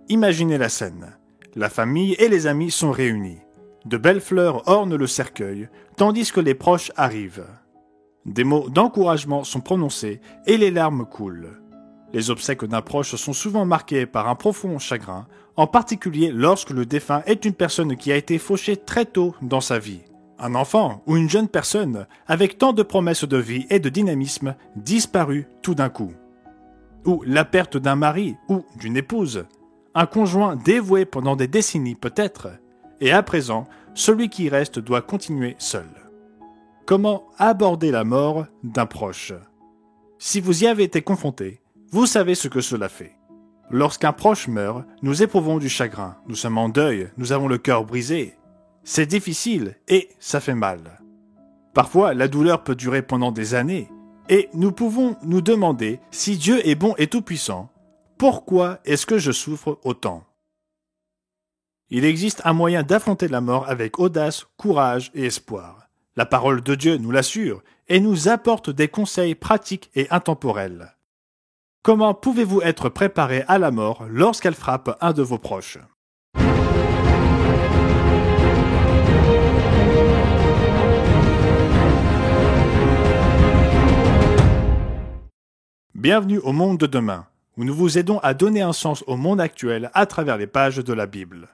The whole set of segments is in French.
Imaginez la scène. La famille et les amis sont réunis. De belles fleurs ornent le cercueil, tandis que les proches arrivent. Des mots d'encouragement sont prononcés et les larmes coulent. Les obsèques d'un proche sont souvent marquées par un profond chagrin, en particulier lorsque le défunt est une personne qui a été fauchée très tôt dans sa vie. Un enfant ou une jeune personne avec tant de promesses de vie et de dynamisme disparue tout d'un coup. Ou la perte d'un mari ou d'une épouse. Un conjoint dévoué pendant des décennies peut-être. Et à présent, celui qui reste doit continuer seul. Comment aborder la mort d'un proche? Si vous y avez été confronté, vous savez ce que cela fait. Lorsqu'un proche meurt, nous éprouvons du chagrin, nous sommes en deuil, nous avons le cœur brisé. C'est difficile et ça fait mal. Parfois, la douleur peut durer pendant des années et nous pouvons nous demander si Dieu est bon et tout-puissant, pourquoi est-ce que je souffre autant? Il existe un moyen d'affronter la mort avec audace, courage et espoir. La parole de Dieu nous l'assure et nous apporte des conseils pratiques et intemporels. Comment pouvez-vous être préparé à la mort lorsqu'elle frappe un de vos proches? Bienvenue au monde de demain, où nous vous aidons à donner un sens au monde actuel à travers les pages de la Bible.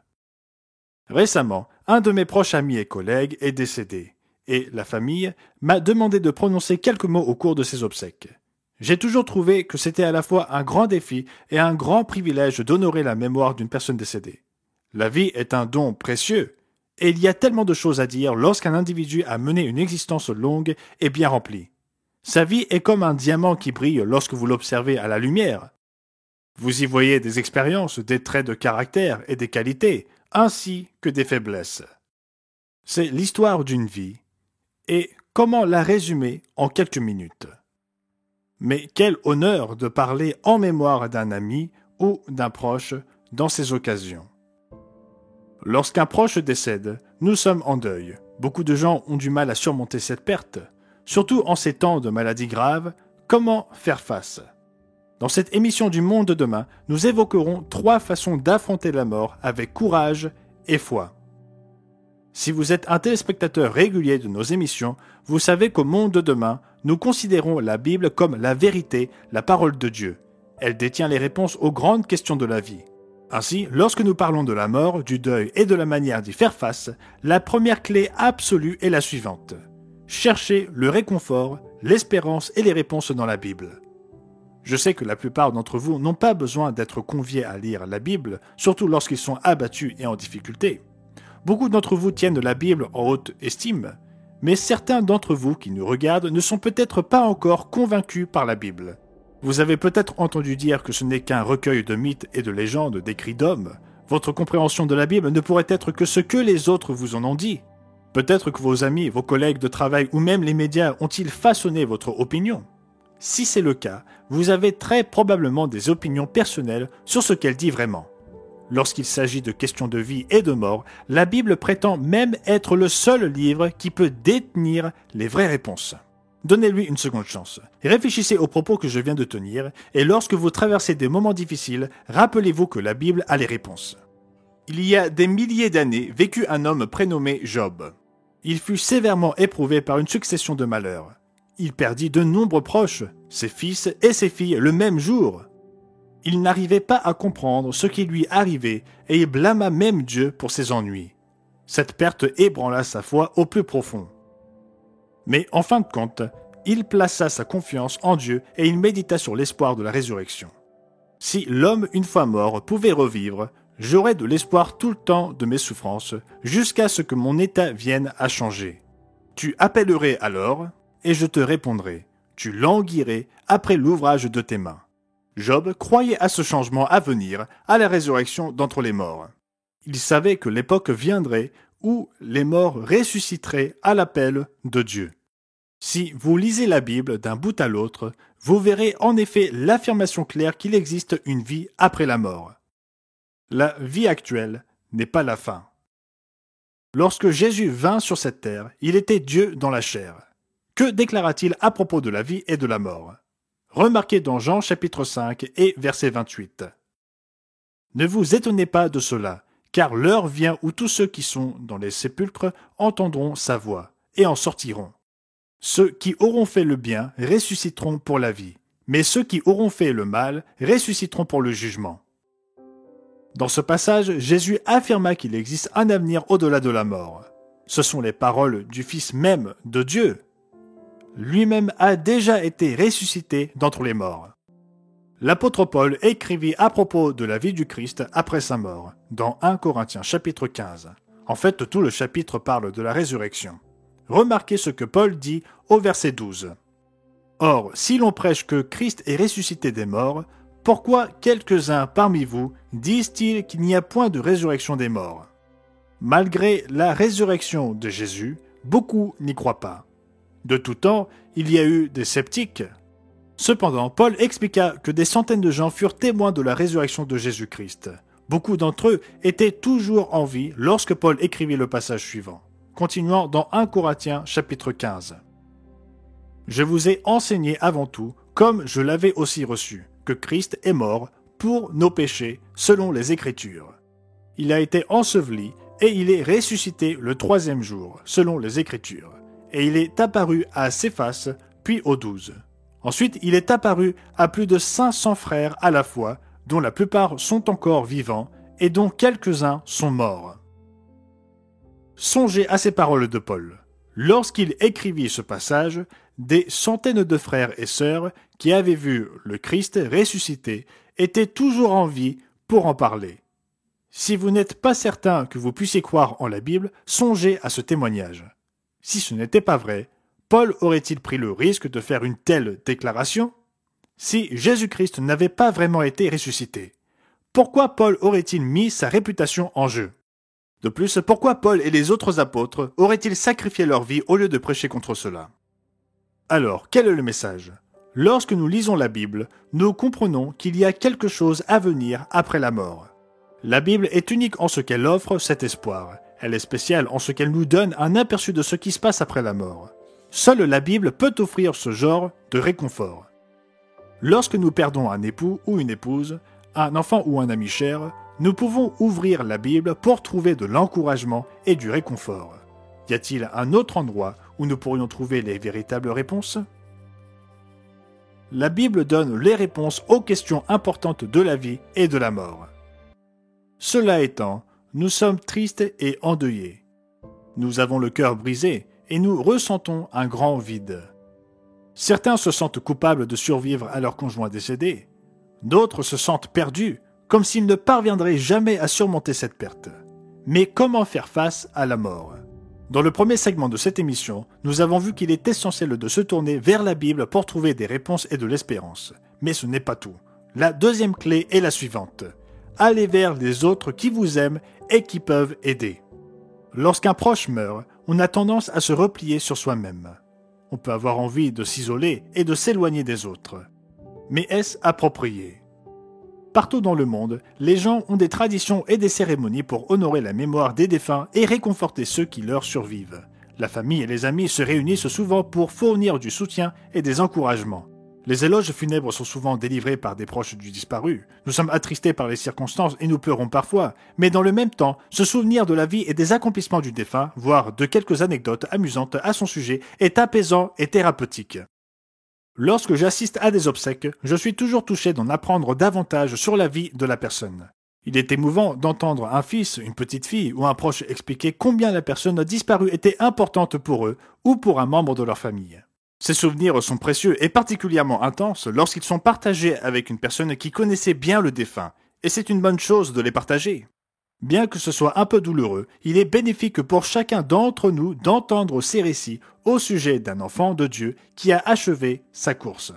Récemment, un de mes proches amis et collègues est décédé, et la famille m'a demandé de prononcer quelques mots au cours de ses obsèques. J'ai toujours trouvé que c'était à la fois un grand défi et un grand privilège d'honorer la mémoire d'une personne décédée. La vie est un don précieux, et il y a tellement de choses à dire lorsqu'un individu a mené une existence longue et bien remplie. Sa vie est comme un diamant qui brille lorsque vous l'observez à la lumière. Vous y voyez des expériences, des traits de caractère et des qualités, ainsi que des faiblesses. C'est l'histoire d'une vie, et comment la résumer en quelques minutes? Mais quel honneur de parler en mémoire d'un ami ou d'un proche dans ces occasions. Lorsqu'un proche décède, nous sommes en deuil. Beaucoup de gens ont du mal à surmonter cette perte. Surtout en ces temps de maladies graves, comment faire face? Dans cette émission du Monde de demain, nous évoquerons 3 façons d'affronter la mort avec courage et foi. Si vous êtes un téléspectateur régulier de nos émissions, vous savez qu'au Monde de demain, nous considérons la Bible comme la vérité, la parole de Dieu. Elle détient les réponses aux grandes questions de la vie. Ainsi, lorsque nous parlons de la mort, du deuil et de la manière d'y faire face, la première clé absolue est la suivante. Cherchez le réconfort, l'espérance et les réponses dans la Bible. Je sais que la plupart d'entre vous n'ont pas besoin d'être conviés à lire la Bible, surtout lorsqu'ils sont abattus et en difficulté. Beaucoup d'entre vous tiennent la Bible en haute estime, mais certains d'entre vous qui nous regardent ne sont peut-être pas encore convaincus par la Bible. Vous avez peut-être entendu dire que ce n'est qu'un recueil de mythes et de légendes décrits d'hommes. Votre compréhension de la Bible ne pourrait être que ce que les autres vous en ont dit. Peut-être que vos amis, vos collègues de travail ou même les médias ont-ils façonné votre opinion? Si c'est le cas, vous avez très probablement des opinions personnelles sur ce qu'elle dit vraiment. Lorsqu'il s'agit de questions de vie et de mort, la Bible prétend même être le seul livre qui peut détenir les vraies réponses. Donnez-lui une seconde chance. Réfléchissez aux propos que je viens de tenir, et lorsque vous traversez des moments difficiles, rappelez-vous que la Bible a les réponses. Il y a des milliers d'années vécut un homme prénommé Job. Il fut sévèrement éprouvé par une succession de malheurs. Il perdit de nombreux proches, ses fils et ses filles le même jour. Il n'arrivait pas à comprendre ce qui lui arrivait et il blâma même Dieu pour ses ennuis. Cette perte ébranla sa foi au plus profond. Mais en fin de compte, il plaça sa confiance en Dieu et il médita sur l'espoir de la résurrection. Si l'homme, une fois mort, pouvait revivre, j'aurais de l'espoir tout le temps de mes souffrances, jusqu'à ce que mon état vienne à changer. Tu appellerais alors, et je te répondrai. Tu languirais après l'ouvrage de tes mains. Job croyait à ce changement à venir, à la résurrection d'entre les morts. Il savait que l'époque viendrait où les morts ressusciteraient à l'appel de Dieu. Si vous lisez la Bible d'un bout à l'autre, vous verrez en effet l'affirmation claire qu'il existe une vie après la mort. La vie actuelle n'est pas la fin. Lorsque Jésus vint sur cette terre, il était Dieu dans la chair. Que déclara-t-il à propos de la vie et de la mort? Remarquez dans Jean chapitre 5 et verset 28. Ne vous étonnez pas de cela, car l'heure vient où tous ceux qui sont dans les sépulcres entendront sa voix, et en sortiront. Ceux qui auront fait le bien ressusciteront pour la vie, mais ceux qui auront fait le mal ressusciteront pour le jugement. Dans ce passage, Jésus affirma qu'il existe un avenir au-delà de la mort. Ce sont les paroles du Fils même de Dieu. Lui-même a déjà été ressuscité d'entre les morts. L'apôtre Paul écrivit à propos de la vie du Christ après sa mort, dans 1 Corinthiens chapitre 15. En fait, tout le chapitre parle de la résurrection. Remarquez ce que Paul dit au verset 12. « Or, si l'on prêche que Christ est ressuscité des morts, pourquoi quelques-uns parmi vous disent-ils qu'il n'y a point de résurrection des morts ? Malgré la résurrection de Jésus, beaucoup n'y croient pas. De tout temps, il y a eu des sceptiques. Cependant, Paul expliqua que des centaines de gens furent témoins de la résurrection de Jésus-Christ. Beaucoup d'entre eux étaient toujours en vie lorsque Paul écrivit le passage suivant. Continuant dans 1 Corinthiens chapitre 15. « Je vous ai enseigné avant tout, comme je l'avais aussi reçu, que Christ est mort pour nos péchés selon les Écritures. Il a été enseveli et il est ressuscité le 3e jour selon les Écritures. Et il est apparu à Céphas, puis aux 12. Ensuite, il est apparu à plus de 500 frères à la fois, dont la plupart sont encore vivants et dont quelques-uns sont morts. » Songez à ces paroles de Paul. Lorsqu'il écrivit ce passage, des centaines de frères et sœurs qui avaient vu le Christ ressuscité étaient toujours en vie pour en parler. Si vous n'êtes pas certain que vous puissiez croire en la Bible, songez à ce témoignage. Si ce n'était pas vrai, Paul aurait-il pris le risque de faire une telle déclaration ? Si Jésus-Christ n'avait pas vraiment été ressuscité, pourquoi Paul aurait-il mis sa réputation en jeu ? De plus, pourquoi Paul et les autres apôtres auraient-ils sacrifié leur vie au lieu de prêcher contre cela ? Alors, quel est le message ? Lorsque nous lisons la Bible, nous comprenons qu'il y a quelque chose à venir après la mort. La Bible est unique en ce qu'elle offre cet espoir. Elle est spéciale en ce qu'elle nous donne un aperçu de ce qui se passe après la mort. Seule la Bible peut offrir ce genre de réconfort. Lorsque nous perdons un époux ou une épouse, un enfant ou un ami cher, nous pouvons ouvrir la Bible pour trouver de l'encouragement et du réconfort. Y a-t-il un autre endroit où nous pourrions trouver les véritables réponses ? La Bible donne les réponses aux questions importantes de la vie et de la mort. Cela étant, nous sommes tristes et endeuillés. Nous avons le cœur brisé et nous ressentons un grand vide. Certains se sentent coupables de survivre à leur conjoint décédé. D'autres se sentent perdus, comme s'ils ne parviendraient jamais à surmonter cette perte. Mais comment faire face à la mort ? Dans le premier segment de cette émission, nous avons vu qu'il est essentiel de se tourner vers la Bible pour trouver des réponses et de l'espérance. Mais ce n'est pas tout. La deuxième clé est la suivante. Allez vers les autres qui vous aiment et qui peuvent aider. Lorsqu'un proche meurt, on a tendance à se replier sur soi-même. On peut avoir envie de s'isoler et de s'éloigner des autres. Mais est-ce approprié ? Partout dans le monde, les gens ont des traditions et des cérémonies pour honorer la mémoire des défunts et réconforter ceux qui leur survivent. La famille et les amis se réunissent souvent pour fournir du soutien et des encouragements. Les éloges funèbres sont souvent délivrés par des proches du disparu. Nous sommes attristés par les circonstances et nous pleurons parfois, mais dans le même temps, se souvenir de la vie et des accomplissements du défunt, voire de quelques anecdotes amusantes à son sujet, est apaisant et thérapeutique. Lorsque j'assiste à des obsèques, je suis toujours touché d'en apprendre davantage sur la vie de la personne. Il est émouvant d'entendre un fils, une petite fille ou un proche expliquer combien la personne disparue était importante pour eux ou pour un membre de leur famille. Ces souvenirs sont précieux et particulièrement intenses lorsqu'ils sont partagés avec une personne qui connaissait bien le défunt, et c'est une bonne chose de les partager. Bien que ce soit un peu douloureux, il est bénéfique pour chacun d'entre nous d'entendre ces récits au sujet d'un enfant de Dieu qui a achevé sa course.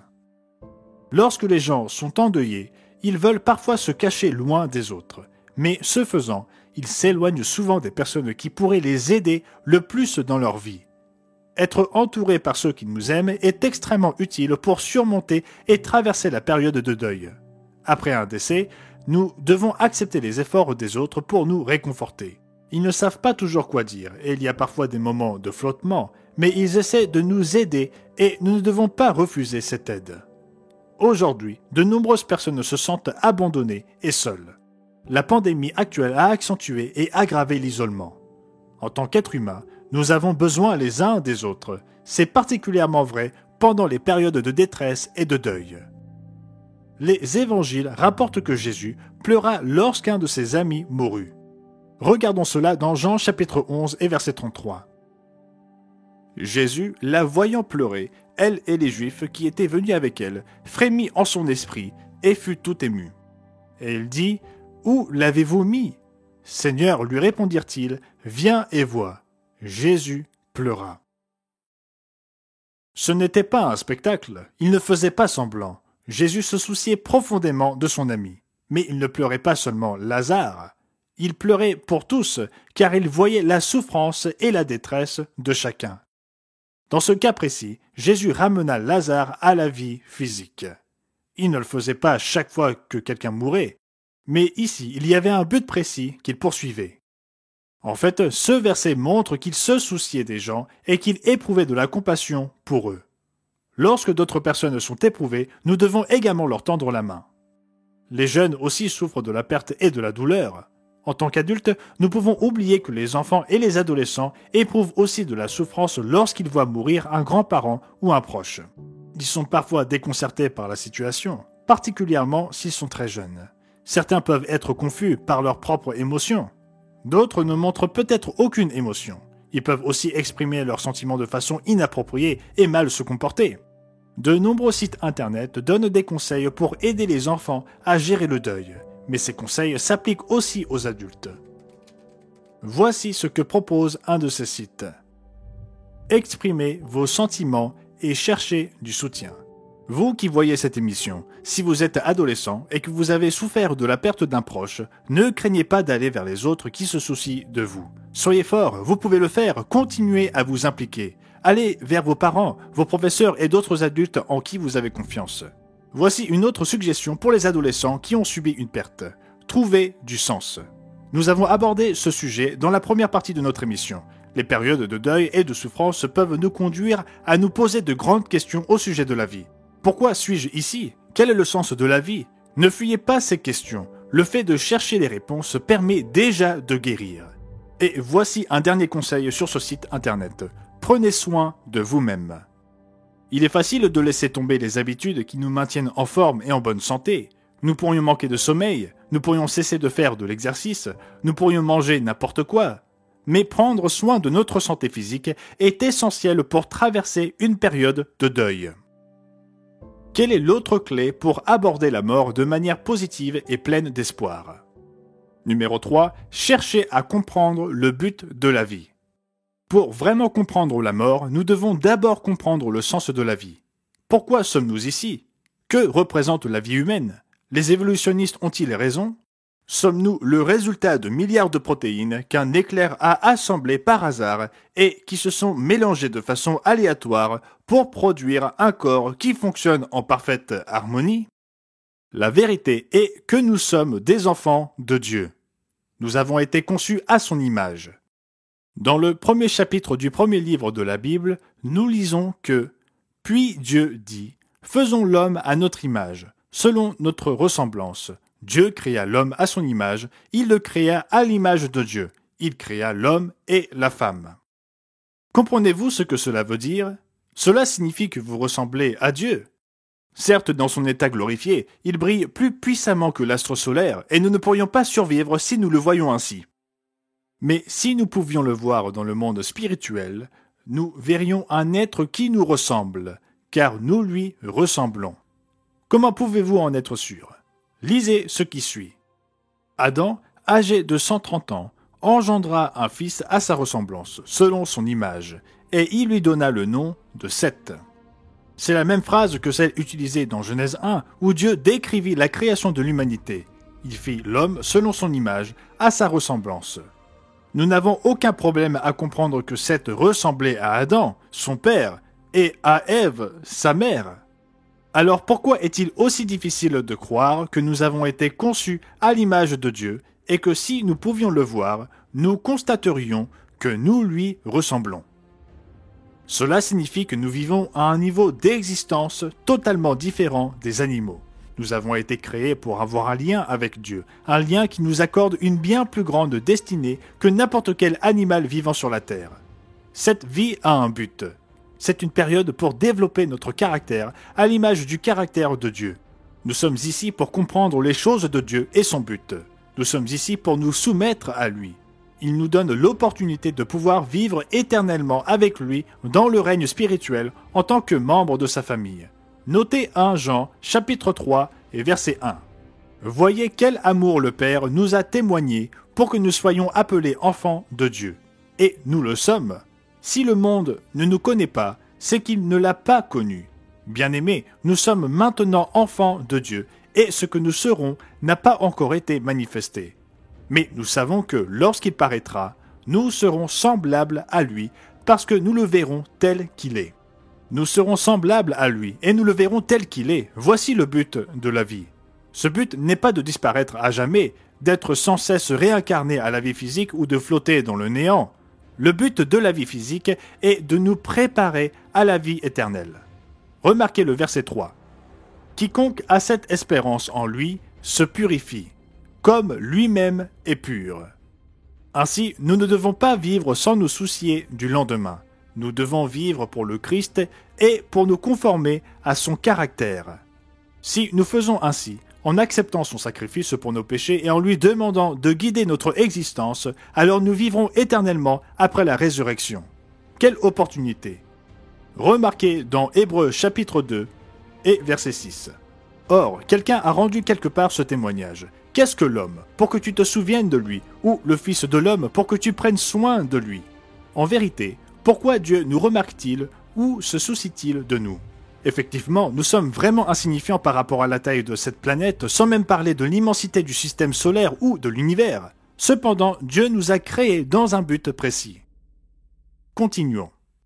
Lorsque les gens sont endeuillés, ils veulent parfois se cacher loin des autres, mais ce faisant, ils s'éloignent souvent des personnes qui pourraient les aider le plus dans leur vie. Être entouré par ceux qui nous aiment est extrêmement utile pour surmonter et traverser la période de deuil. Après un décès, nous devons accepter les efforts des autres pour nous réconforter. Ils ne savent pas toujours quoi dire et il y a parfois des moments de flottement, mais ils essaient de nous aider et nous ne devons pas refuser cette aide. Aujourd'hui, de nombreuses personnes se sentent abandonnées et seules. La pandémie actuelle a accentué et aggravé l'isolement. En tant qu'êtres humains, nous avons besoin les uns des autres. C'est particulièrement vrai pendant les périodes de détresse et de deuil. Les évangiles rapportent que Jésus pleura lorsqu'un de ses amis mourut. Regardons cela dans Jean chapitre 11 et verset 33. Jésus, la voyant pleurer, elle et les Juifs qui étaient venus avec elle, frémit en son esprit et fut tout ému. Et il dit, « Où l'avez-vous mis » ? Seigneur, lui répondirent-ils, « Viens et vois. » Jésus pleura. Ce n'était pas un spectacle, il ne faisait pas semblant. Jésus se souciait profondément de son ami. Mais il ne pleurait pas seulement Lazare, il pleurait pour tous, car il voyait la souffrance et la détresse de chacun. Dans ce cas précis, Jésus ramena Lazare à la vie physique. Il ne le faisait pas chaque fois que quelqu'un mourait, mais ici, il y avait un but précis qu'il poursuivait. En fait, ce verset montre qu'il se souciait des gens et qu'il éprouvait de la compassion pour eux. Lorsque d'autres personnes sont éprouvées, nous devons également leur tendre la main. Les jeunes aussi souffrent de la perte et de la douleur. En tant qu'adultes, nous pouvons oublier que les enfants et les adolescents éprouvent aussi de la souffrance lorsqu'ils voient mourir un grand-parent ou un proche. Ils sont parfois déconcertés par la situation, particulièrement s'ils sont très jeunes. Certains peuvent être confus par leurs propres émotions. D'autres ne montrent peut-être aucune émotion. Ils peuvent aussi exprimer leurs sentiments de façon inappropriée et mal se comporter. De nombreux sites internet donnent des conseils pour aider les enfants à gérer le deuil, mais ces conseils s'appliquent aussi aux adultes. Voici ce que propose un de ces sites. Exprimez vos sentiments et cherchez du soutien. Vous qui voyez cette émission, si vous êtes adolescent et que vous avez souffert de la perte d'un proche, ne craignez pas d'aller vers les autres qui se soucient de vous. Soyez fort, vous pouvez le faire, continuez à vous impliquer. Allez vers vos parents, vos professeurs et d'autres adultes en qui vous avez confiance. Voici une autre suggestion pour les adolescents qui ont subi une perte. Trouvez du sens. Nous avons abordé ce sujet dans la première partie de notre émission. Les périodes de deuil et de souffrance peuvent nous conduire à nous poser de grandes questions au sujet de la vie. Pourquoi suis-je ici ? Quel est le sens de la vie ? Ne fuyez pas ces questions. Le fait de chercher les réponses permet déjà de guérir. Et voici un dernier conseil sur ce site internet. Prenez soin de vous-même. Il est facile de laisser tomber les habitudes qui nous maintiennent en forme et en bonne santé. Nous pourrions manquer de sommeil, nous pourrions cesser de faire de l'exercice, nous pourrions manger n'importe quoi. Mais prendre soin de notre santé physique est essentiel pour traverser une période de deuil. Quelle est l'autre clé pour aborder la mort de manière positive et pleine d'espoir ? Numéro 3. Cherchez à comprendre le but de la vie. Pour vraiment comprendre la mort, nous devons d'abord comprendre le sens de la vie. Pourquoi sommes-nous ici ? Que représente la vie humaine ? Les évolutionnistes ont-ils raison ? Sommes-nous le résultat de milliards de protéines qu'un éclair a assemblées par hasard et qui se sont mélangées de façon aléatoire pour produire un corps qui fonctionne en parfaite harmonie ? La vérité est que nous sommes des enfants de Dieu. Nous avons été conçus à son image. Dans le premier chapitre du premier livre de la Bible, nous lisons que « Puis Dieu dit, faisons l'homme à notre image, selon notre ressemblance. Dieu créa l'homme à son image, il le créa à l'image de Dieu. Il créa l'homme et la femme. » Comprenez-vous ce que cela veut dire ? Cela signifie que vous ressemblez à Dieu. Certes, dans son état glorifié, il brille plus puissamment que l'astre solaire et nous ne pourrions pas survivre si nous le voyions ainsi. Mais si nous pouvions le voir dans le monde spirituel, nous verrions un être qui nous ressemble, car nous lui ressemblons. Comment pouvez-vous en être sûr ? Lisez ce qui suit. Adam, âgé de 130 ans, engendra un fils à sa ressemblance, selon son image, et il lui donna le nom de Seth. C'est la même phrase que celle utilisée dans Genèse 1, où Dieu décrivit la création de l'humanité. Il fit l'homme selon son image, à sa ressemblance. Nous n'avons aucun problème à comprendre que Seth ressemblait à Adam, son père, et à Ève, sa mère. Alors pourquoi est-il aussi difficile de croire que nous avons été conçus à l'image de Dieu et que si nous pouvions le voir, nous constaterions que nous lui ressemblons ? Cela signifie que nous vivons à un niveau d'existence totalement différent des animaux. Nous avons été créés pour avoir un lien avec Dieu, un lien qui nous accorde une bien plus grande destinée que n'importe quel animal vivant sur la terre. Cette vie a un but. C'est une période pour développer notre caractère à l'image du caractère de Dieu. Nous sommes ici pour comprendre les choses de Dieu et son but. Nous sommes ici pour nous soumettre à lui. Il nous donne l'opportunité de pouvoir vivre éternellement avec lui dans le règne spirituel en tant que membre de sa famille. Notez 1 Jean, chapitre 3 et verset 1. Voyez quel amour le Père nous a témoigné pour que nous soyons appelés enfants de Dieu. Et nous le sommes. Si le monde ne nous connaît pas, c'est qu'il ne l'a pas connu. Bien-aimés, nous sommes maintenant enfants de Dieu, et ce que nous serons n'a pas encore été manifesté. Mais nous savons que lorsqu'il paraîtra, nous serons semblables à lui, parce que nous le verrons tel qu'il est. Nous serons semblables à lui, et nous le verrons tel qu'il est. Voici le but de la vie. Ce but n'est pas de disparaître à jamais, d'être sans cesse réincarné à la vie physique ou de flotter dans le néant. Le but de la vie physique est de nous préparer à la vie éternelle. Remarquez le verset 3. Quiconque a cette espérance en lui se purifie, comme lui-même est pur. Ainsi, nous ne devons pas vivre sans nous soucier du lendemain. Nous devons vivre pour le Christ et pour nous conformer à son caractère. Si nous faisons ainsi, en acceptant son sacrifice pour nos péchés et en lui demandant de guider notre existence, alors nous vivrons éternellement après la résurrection. Quelle opportunité! Remarquez dans Hébreux chapitre 2 et verset 6. Or, quelqu'un a rendu quelque part ce témoignage. Qu'est-ce que l'homme, pour que tu te souviennes de lui, ou le Fils de l'homme, pour que tu prennes soin de lui? En vérité, pourquoi Dieu nous remarque-t-il ou se soucie-t-il de nous? Effectivement, nous sommes vraiment insignifiants par rapport à la taille de cette planète, sans même parler de l'immensité du système solaire ou de l'univers. Cependant, Dieu nous a créés dans un but précis. Continuons.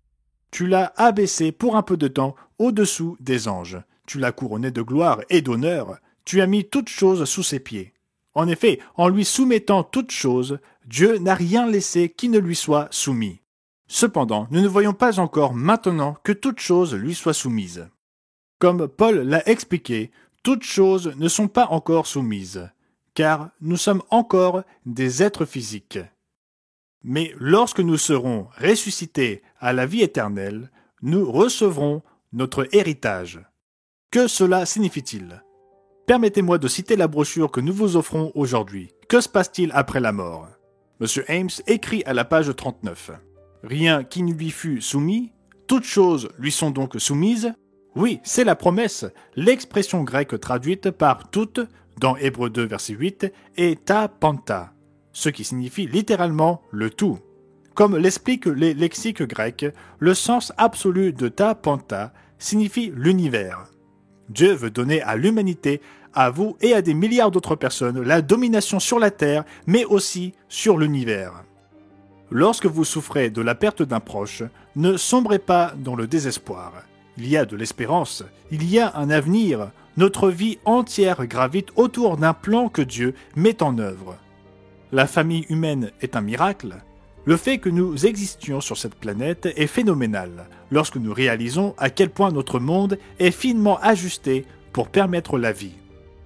Tu l'as abaissé pour un peu de temps au-dessous des anges. Tu l'as couronné de gloire et d'honneur. Tu as mis toutes choses sous ses pieds. En effet, en lui soumettant toutes choses, Dieu n'a rien laissé qui ne lui soit soumis. Cependant, nous ne voyons pas encore maintenant que toutes choses lui soient soumises. Comme Paul l'a expliqué, toutes choses ne sont pas encore soumises, car nous sommes encore des êtres physiques. Mais lorsque nous serons ressuscités à la vie éternelle, nous recevrons notre héritage. Que cela signifie-t-il? Permettez-moi de citer la brochure que nous vous offrons aujourd'hui. Que se passe-t-il après la mort? Monsieur Ames écrit à la page 39. Rien qui ne lui fut soumis, toutes choses lui sont donc soumises. Oui, c'est la promesse. L'expression grecque traduite par toutes dans Hébreux 2 verset 8 est ta panta, ce qui signifie littéralement le tout. Comme l'expliquent les lexiques grecs, le sens absolu de ta panta signifie l'univers. Dieu veut donner à l'humanité, à vous et à des milliards d'autres personnes la domination sur la terre, mais aussi sur l'univers. Lorsque vous souffrez de la perte d'un proche, ne sombrez pas dans le désespoir. Il y a de l'espérance, il y a un avenir. Notre vie entière gravite autour d'un plan que Dieu met en œuvre. La famille humaine est un miracle. Le fait que nous existions sur cette planète est phénoménal lorsque nous réalisons à quel point notre monde est finement ajusté pour permettre la vie.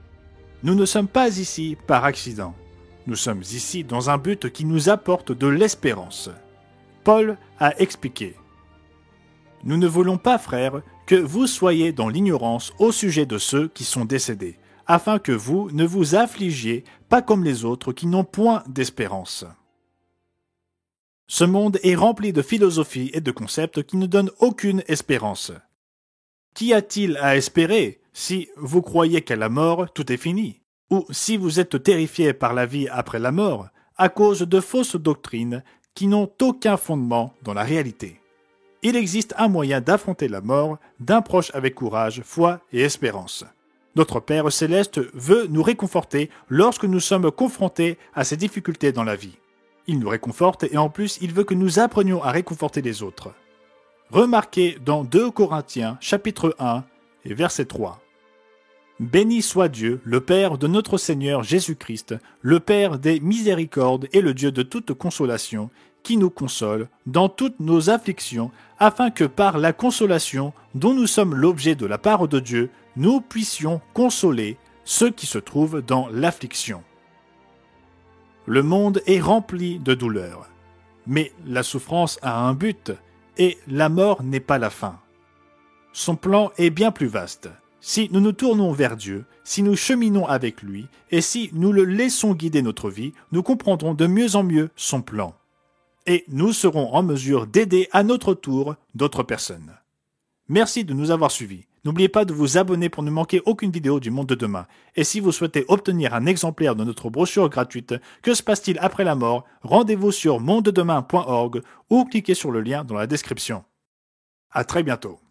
Nous ne sommes pas ici par accident. Nous sommes ici dans un but qui nous apporte de l'espérance. Paul a expliqué. Nous ne voulons pas, frères, que vous soyez dans l'ignorance au sujet de ceux qui sont décédés, afin que vous ne vous affligiez pas comme les autres qui n'ont point d'espérance. Ce monde est rempli de philosophies et de concepts qui ne donnent aucune espérance. Qu'y a-t-il à espérer si vous croyez qu'à la mort tout est fini, ou si vous êtes terrifié par la vie après la mort à cause de fausses doctrines qui n'ont aucun fondement dans la réalité? Il existe un moyen d'affronter la mort d'un proche avec courage, foi et espérance. Notre Père céleste veut nous réconforter lorsque nous sommes confrontés à ces difficultés dans la vie. Il nous réconforte et en plus il veut que nous apprenions à réconforter les autres. Remarquez dans 2 Corinthiens chapitre 1 et verset 3. Béni soit Dieu, le Père de notre Seigneur Jésus-Christ, le Père des miséricordes et le Dieu de toute consolation, qui nous console dans toutes nos afflictions, afin que par la consolation dont nous sommes l'objet de la part de Dieu, nous puissions consoler ceux qui se trouvent dans l'affliction. Le monde est rempli de douleurs, mais la souffrance a un but, et la mort n'est pas la fin. Son plan est bien plus vaste. Si nous nous tournons vers Dieu, si nous cheminons avec lui, et si nous le laissons guider notre vie, nous comprendrons de mieux en mieux son plan. Et nous serons en mesure d'aider à notre tour d'autres personnes. Merci de nous avoir suivis. N'oubliez pas de vous abonner pour ne manquer aucune vidéo du monde de demain. Et si vous souhaitez obtenir un exemplaire de notre brochure gratuite « Que se passe-t-il après la mort ?», rendez-vous sur mondedemain.org ou cliquez sur le lien dans la description. À très bientôt.